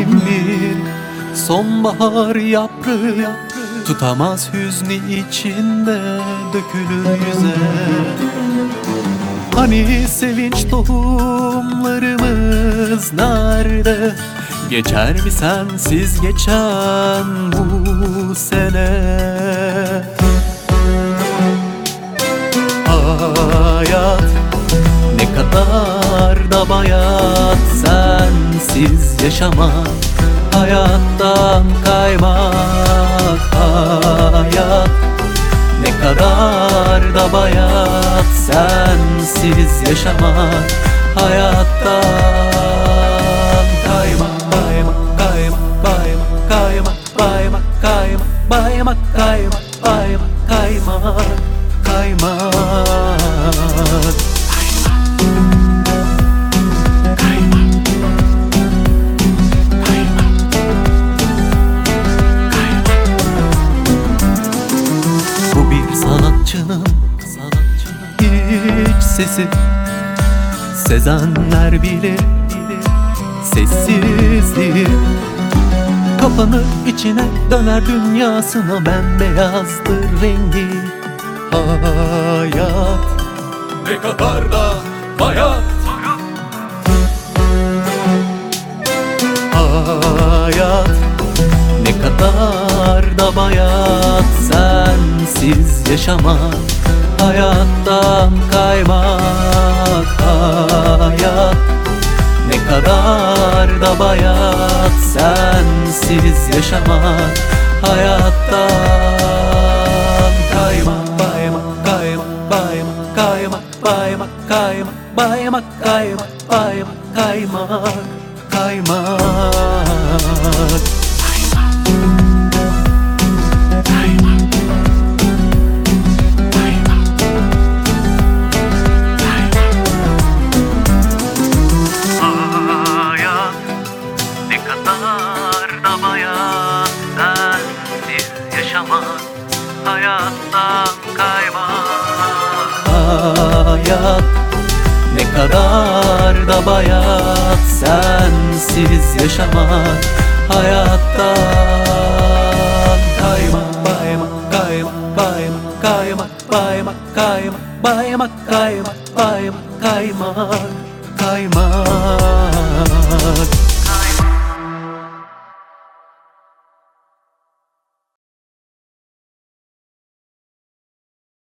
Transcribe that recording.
benim bir sonbahar yaprağı, tutamaz hüznü içinde dökülür yüze. Hani sevinç tohumlarımız nerede? Geçer mi sensiz geçen bu sene? Hayat ne kadar da bayat, sensiz yaşamak, hayattan kaymak. Hayat ne kadar da bayat, sensiz yaşamak, hayattan kaymak. Kaymak, kaymak, kaymak, kaymak, kaymak, kaymak, kaymak, kaymak, kaymak, bu bir sanatçının hiç sesi, sezenler bile sessizdir. Kapanır içine döner dünyasına, bembeyazdır rengi. Hayat Ne kadar da bayat. Hayat ne kadar da bayat, sensiz yaşamak, hayattan kaymak. Hayat ne kadar da bayat, sensiz yaşamak, hayattan kaymak. Kaymak, kaymak, kaymak, kaymak, kaymak, kaymak, kaymak, kaymak, kaymak. Hayat ne kadar da bayat, sensiz yaşamak, hayattan kaymak. Hayat ne kadar da bayat, sensiz yaşamak, hayattan kaymak. Kaymak, kaymak, kaymak, kaymak, kaymak, kaymak, kaymak, kaymak, kaymak, kaymak.